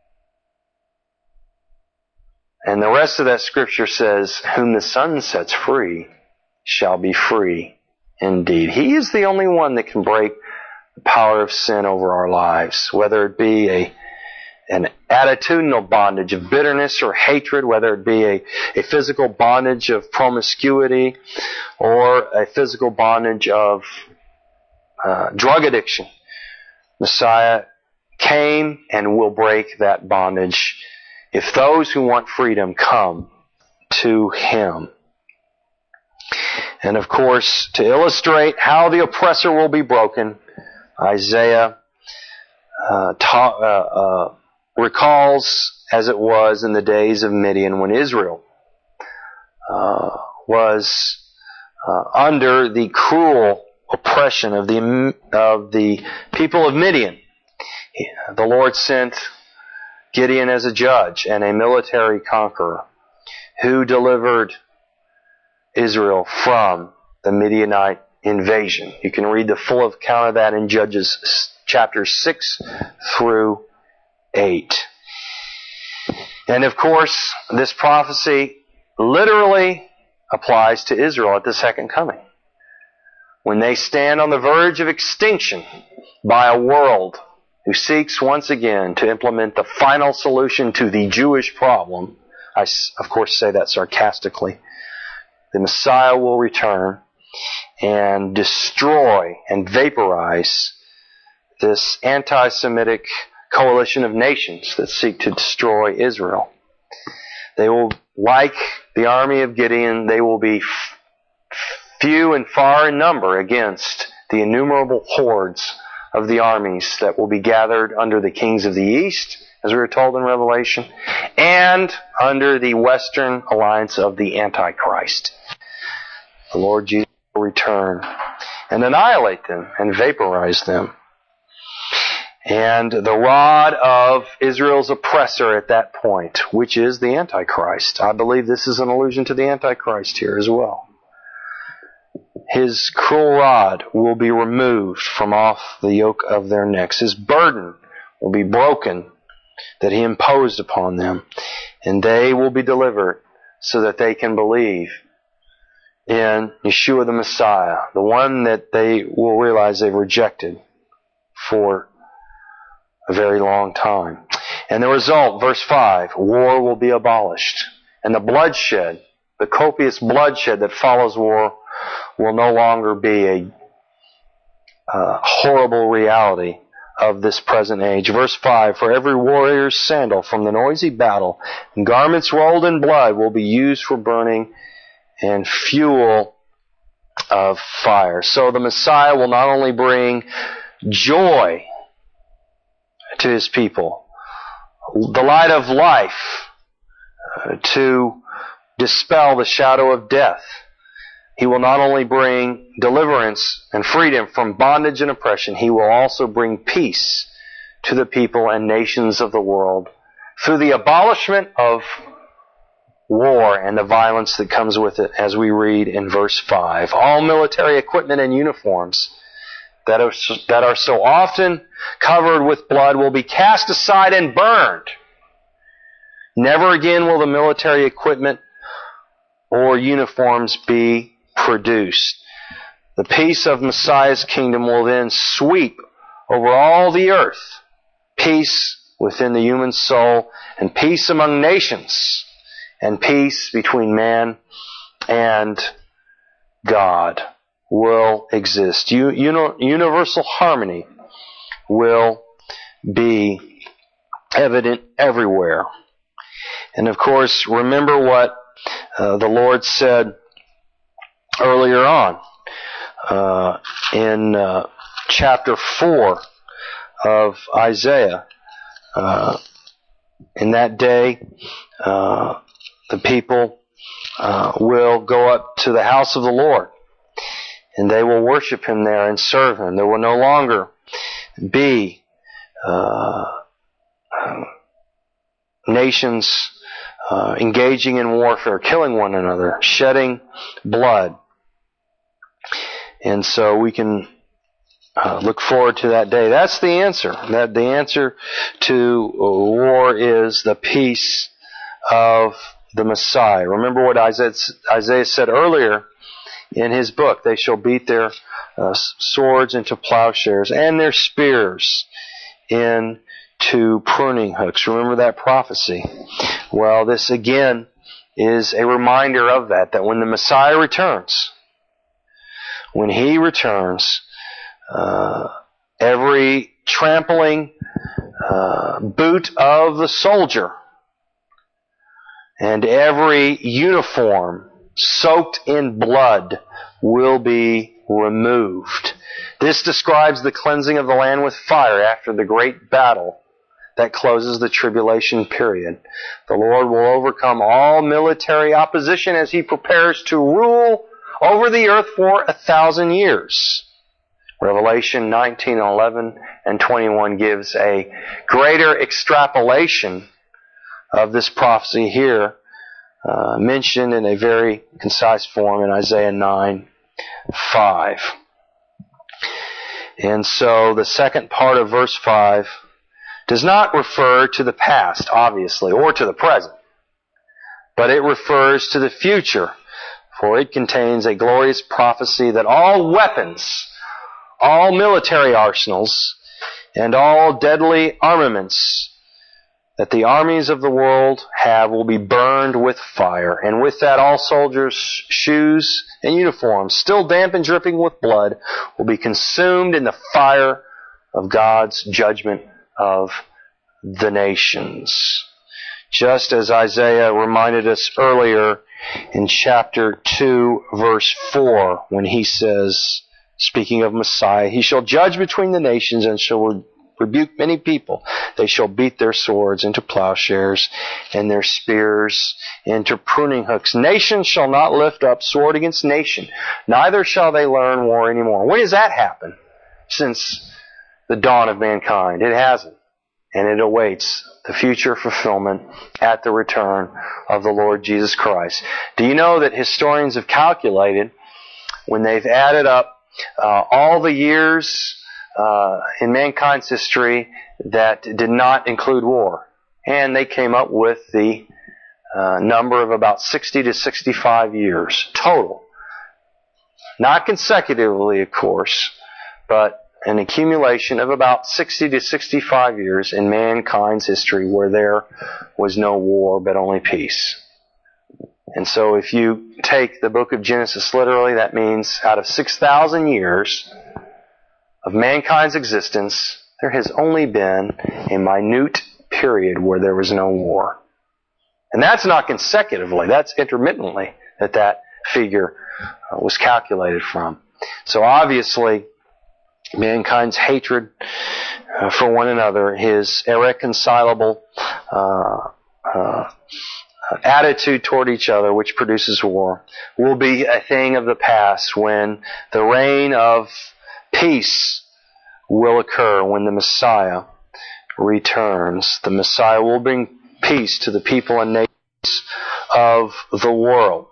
And the rest of that scripture says, "Whom the Son sets free shall be free indeed." He is the only one that can break the power of sin over our lives, whether it be a an attitudinal bondage of bitterness or hatred, whether it be a, a physical bondage of promiscuity or a physical bondage of uh, drug addiction. Messiah came and will break that bondage if those who want freedom come to Him. And of course, to illustrate how the oppressor will be broken, Isaiah uh, ta- uh, uh, recalls as it was in the days of Midian when Israel uh, was uh, under the cruel oppression of the of the people of Midian. The Lord sent Gideon as a judge and a military conqueror who delivered Israel from the Midianite invasion. You can read the full account of that in Judges chapters six through eight. And of course, this prophecy literally applies to Israel at the second coming, when they stand on the verge of extinction by a world who seeks once again to implement the final solution to the Jewish problem. I, of course, say that sarcastically. The Messiah will return and destroy and vaporize this anti-Semitic coalition of nations that seek to destroy Israel. They will, like the army of Gideon, they will be f- few and far in number against the innumerable hordes of the armies that will be gathered under the kings of the east, as we were told in Revelation, and under the western alliance of the Antichrist. The Lord Jesus will return and annihilate them and vaporize them. And the rod of Israel's oppressor at that point, which is the Antichrist. I believe this is an allusion to the Antichrist here as well. His cruel rod will be removed from off the yoke of their necks. His burden will be broken that he imposed upon them. And they will be delivered so that they can believe in Yeshua the Messiah, the one that they will realize they've rejected for a very long time. And the result, verse five, war will be abolished. And the bloodshed, the copious bloodshed that follows war, will no longer be a uh, horrible reality of this present age. Verse five, for every warrior's sandal from the noisy battle and garments rolled in blood will be used for burning and fuel of fire. So the Messiah will not only bring joy to His people, the light of life, uh, to dispel the shadow of death. He will not only bring deliverance and freedom from bondage and oppression, He will also bring peace to the people and nations of the world through the abolishment of war and the violence that comes with it, as we read in verse five. All military equipment and uniforms that are, that are so often covered with blood will be cast aside and burned. Never again will the military equipment or uniforms be produced. The peace of Messiah's kingdom will then sweep over all the earth. Peace within the human soul, and peace among nations, and peace between man and God will exist. Universal harmony will be evident everywhere. And of course, remember what uh, the Lord said earlier on uh, in uh, chapter four of Isaiah. Uh, in that day, uh, the people uh, will go up to the house of the Lord, and they will worship Him there and serve Him. There will no longer be uh, nations uh, engaging in warfare, killing one another, shedding blood. And so we can uh, look forward to that day. That's the answer. That the answer to war is the peace of the Messiah. Remember what Isaiah, Isaiah said earlier in his book. They shall beat their uh, swords into plowshares and their spears into pruning hooks. Remember that prophecy. Well, this again is a reminder of that, that when the Messiah returns, when He returns, uh, every trampling uh, boot of the soldier and every uniform soaked in blood will be removed. This describes the cleansing of the land with fire after the great battle that closes the tribulation period. The Lord will overcome all military opposition as He prepares to rule over the earth for a thousand years. Revelation nineteen, eleven, and twenty-one gives a greater extrapolation of this prophecy here, uh, mentioned in a very concise form in Isaiah nine, five. And so the second part of verse five does not refer to the past, obviously, or to the present, but it refers to the future, for it contains a glorious prophecy that all weapons, all military arsenals, and all deadly armaments that the armies of the world have will be burned with fire. And with that, all soldiers' shoes and uniforms, still damp and dripping with blood, will be consumed in the fire of God's judgment of the nations. Just as Isaiah reminded us earlier in chapter two, verse four, when he says, speaking of Messiah, He shall judge between the nations and shall rebuke many people. They shall beat their swords into plowshares and their spears into pruning hooks. Nation shall not lift up sword against nation, neither shall they learn war anymore. When does that happen? Since the dawn of mankind. It hasn't. And it awaits the future fulfillment at the return of the Lord Jesus Christ. Do you know that historians have calculated, when they've added up uh, all the years uh, in mankind's history that did not include war, and they came up with the uh, number of about sixty to sixty-five years total. Not consecutively, of course, but an accumulation of about sixty to sixty-five years in mankind's history where there was no war but only peace. And so if you take the book of Genesis literally, that means out of six thousand years of mankind's existence, there has only been a minute period where there was no war. And that's not consecutively, that's intermittently that that figure uh, was calculated from. So obviously, mankind's hatred uh, for one another, his irreconcilable uh, uh, attitude toward each other, which produces war, will be a thing of the past when the reign of peace will occur, when the Messiah returns. The Messiah will bring peace to the people and nations of the world.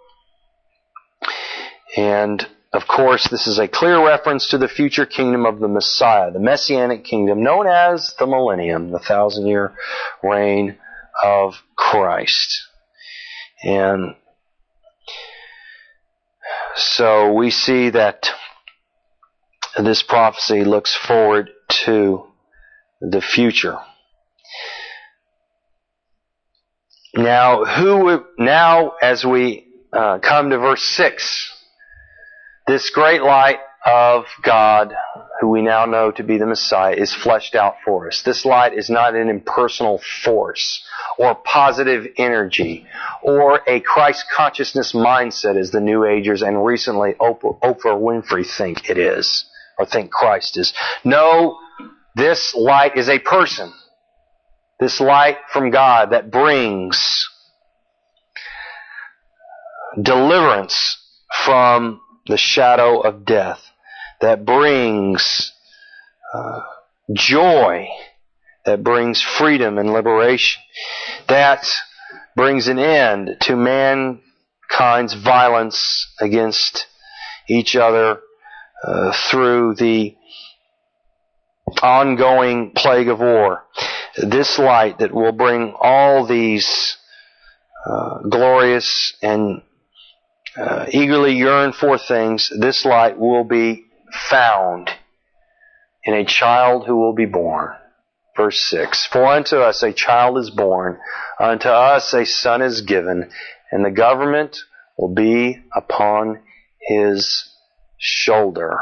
And of course, this is a clear reference to the future kingdom of the Messiah, the Messianic kingdom known as the millennium, the thousand-year reign of Christ. And so we see that this prophecy looks forward to the future. Now, who? Now, as we uh, come to verse six, this great light of God, who we now know to be the Messiah, is fleshed out for us. This light is not an impersonal force or positive energy or a Christ consciousness mindset as the New Agers and recently Oprah, Oprah Winfrey think it is, or think Christ is. No, this light is a person. This light from God that brings deliverance from the shadow of death, that brings uh, joy, that brings freedom and liberation, that brings an end to mankind's violence against each other uh, through the ongoing plague of war. This light that will bring all these uh, glorious and uh, eagerly yearn for things, this light will be found in a child who will be born. Verse six, for unto us a child is born, unto us a son is given, and the government will be upon his shoulder.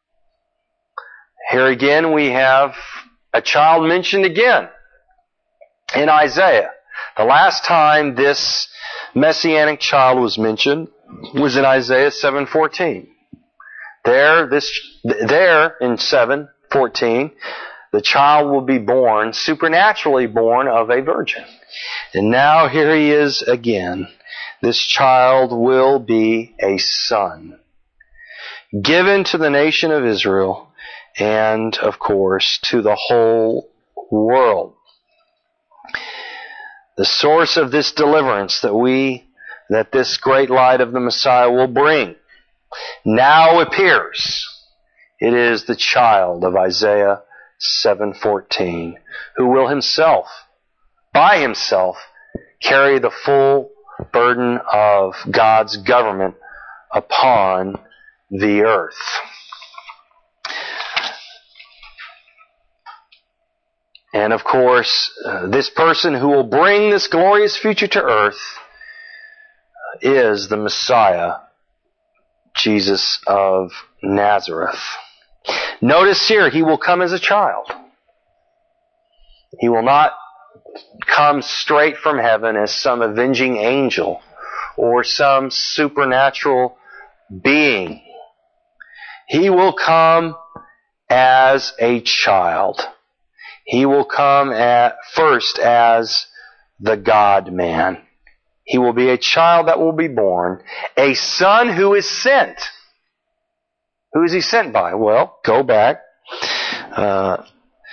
Here again we have a child mentioned again in Isaiah. The last time this messianic child was mentioned was in Isaiah seven fourteen. There, this, there in seven fourteen, the child will be born, supernaturally born of a virgin. And now here he is again. This child will be a son, given to the nation of Israel and, of course, to the whole world. The source of this deliverance that we, that this great light of the Messiah will bring, now appears. It is the child of Isaiah seven fourteen, who will himself, by himself, carry the full burden of God's government upon the earth. And of course, uh, this person who will bring this glorious future to earth is the Messiah, Jesus of Nazareth. Notice here, he will come as a child. He will not come straight from heaven as some avenging angel or some supernatural being. He will come as a child. He will come at first as the God-man. He will be a child that will be born, a son who is sent. Who is he sent by? Well, go back uh,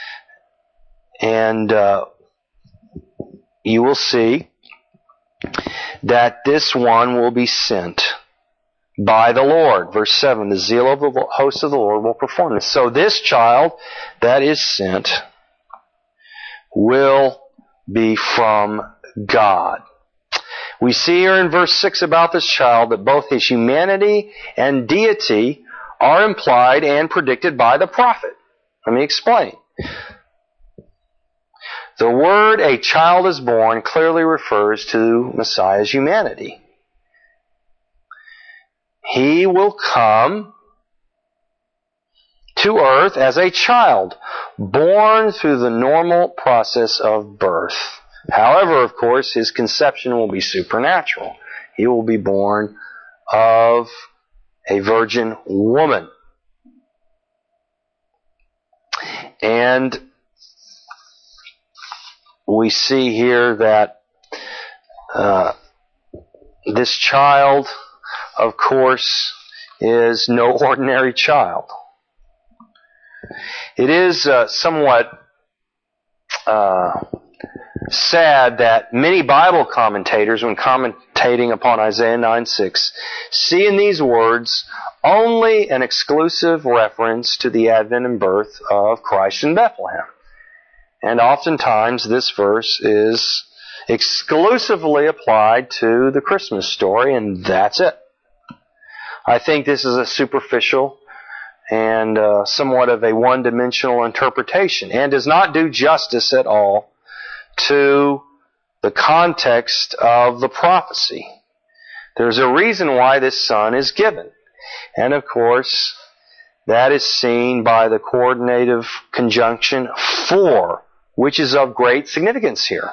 and uh, you will see that this one will be sent by the Lord. Verse seven, the zeal of the host of the Lord will perform this. So this child that is sent will be from God. We see here in verse six about this child that both his humanity and deity are implied and predicted by the prophet. Let me explain. The word "a child is born" clearly refers to Messiah's humanity. He will come to earth as a child, born through the normal process of birth. However, of course, his conception will be supernatural. He will be born of a virgin woman. And we see here that uh, this child, of course, is no ordinary child. It is uh, somewhat uh, sad that many Bible commentators, when commentating upon Isaiah nine six, see in these words only an exclusive reference to the advent and birth of Christ in Bethlehem. And oftentimes this verse is exclusively applied to the Christmas story, and that's it. I think this is a superficial and uh, somewhat of a one-dimensional interpretation, and does not do justice at all to the context of the prophecy. There's a reason why this son is given. And of course, that is seen by the coordinative conjunction for, which is of great significance here.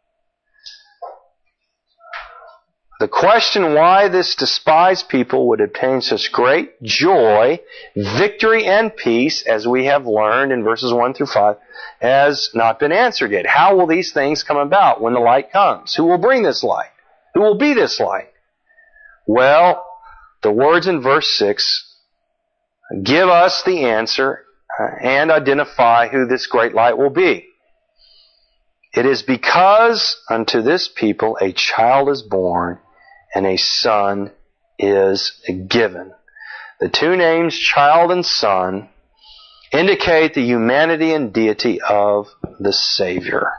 The question why this despised people would obtain such great joy, victory, and peace, as we have learned in verses one through five, has not been answered yet. How will these things come about when the light comes? Who will bring this light? Who will be this light? Well, the words in verse six give us the answer and identify who this great light will be. It is because unto this people a child is born, and a son is given. The two names, child and son, indicate the humanity and deity of the Savior.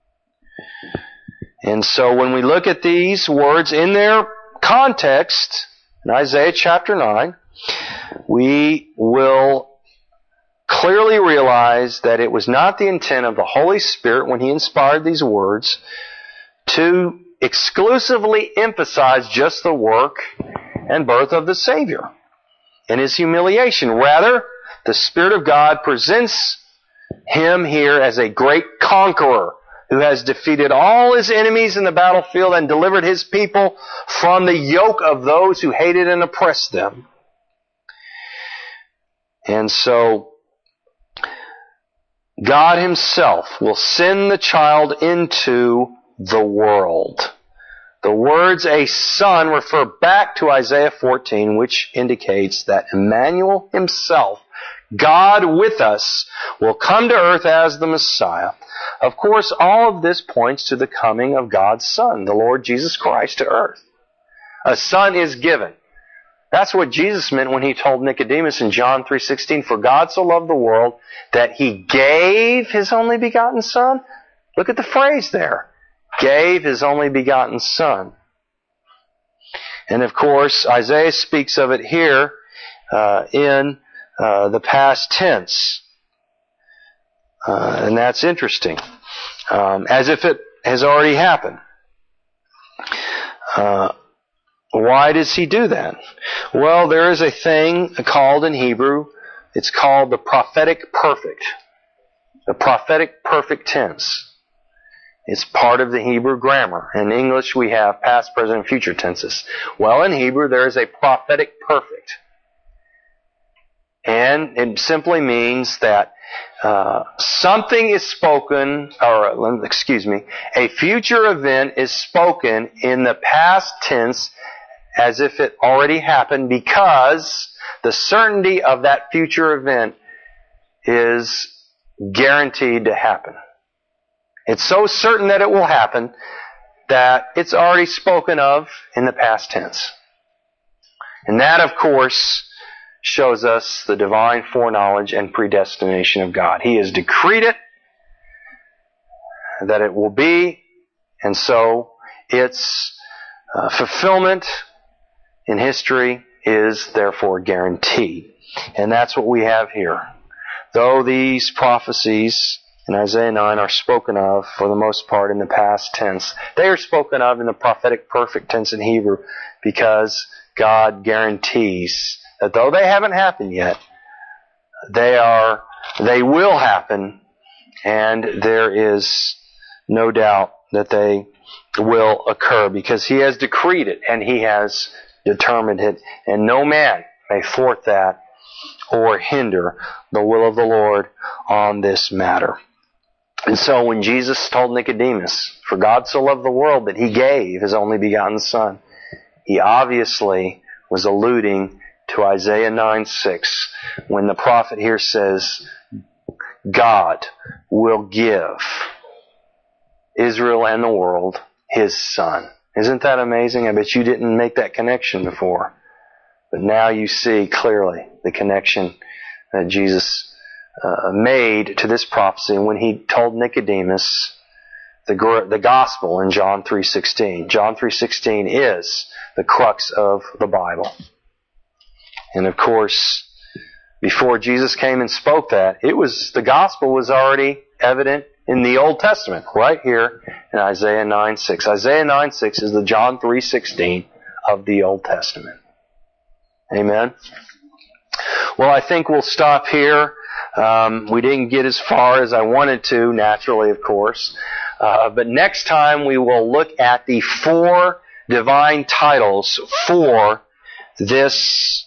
And so when we look at these words in their context, in Isaiah chapter nine, we will clearly realize that it was not the intent of the Holy Spirit when He inspired these words to exclusively emphasize just the work and birth of the Savior in His humiliation. Rather, the Spirit of God presents Him here as a great conqueror who has defeated all His enemies in the battlefield and delivered His people from the yoke of those who hated and oppressed them. And so, God Himself will send the child into the world. The words a son refer back to Isaiah fourteen, which indicates that Emmanuel Himself, God with us, will come to earth as the Messiah. Of course, all of this points to the coming of God's Son, the Lord Jesus Christ, to earth. A son is given. That's what Jesus meant when He told Nicodemus in John three sixteen, for God so loved the world that He gave His only begotten Son. Look at the phrase there. Gave His only begotten Son. And of course, Isaiah speaks of it here uh, in uh, the past tense. Uh, and that's interesting. Um, as if it has already happened. Uh, why does He do that? Well, there is a thing called in Hebrew, it's called the prophetic perfect. The prophetic perfect tense. It's part of the Hebrew grammar. In English, we have past, present, and future tenses. Well, in Hebrew, there is a prophetic perfect. And it simply means that uh, something is spoken, or excuse me, a future event is spoken in the past tense as if it already happened, because the certainty of that future event is guaranteed to happen. It's so certain that it will happen that it's already spoken of in the past tense. And that, of course, shows us the divine foreknowledge and predestination of God. He has decreed it, that it will be, and so its uh, fulfillment in history is therefore guaranteed. And that's what we have here. Though these prophecies in Isaiah nine are spoken of, for the most part, in the past tense, they are spoken of in the prophetic perfect tense in Hebrew, because God guarantees that though they haven't happened yet, they are, they will happen, and there is no doubt that they will occur, because He has decreed it and He has determined it, and no man may thwart that or hinder the will of the Lord on this matter. And so when Jesus told Nicodemus, for God so loved the world that He gave His only begotten Son, He obviously was alluding to Isaiah nine six, when the prophet here says, God will give Israel and the world His Son. Isn't that amazing? I bet you didn't make that connection before. But now you see clearly the connection that Jesus uh, made to this prophecy when He told Nicodemus the, the gospel in John three sixteen. John three sixteen is the crux of the Bible. And of course, before Jesus came and spoke that, it was the gospel was already evident in the Old Testament, right here in Isaiah nine six. Isaiah nine six is the John three sixteen of the Old Testament. Amen. Well, I think we'll stop here. Um, we didn't get as far as I wanted to, naturally, of course. Uh, but next time we will look at the four divine titles for this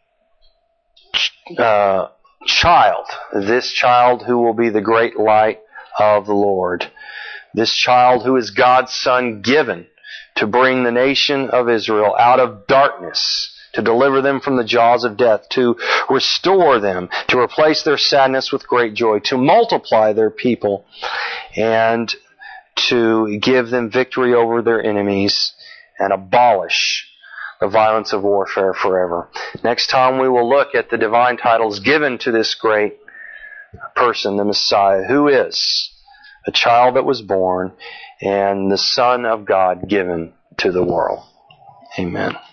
uh, child. This child who will be the great light of the Lord. This child who is God's Son given to bring the nation of Israel out of darkness, to deliver them from the jaws of death, to restore them, to replace their sadness with great joy, to multiply their people, and to give them victory over their enemies and abolish the violence of warfare forever. Next time we will look at the divine titles given to this great person, the Messiah, who is a child that was born and the Son of God given to the world. Amen.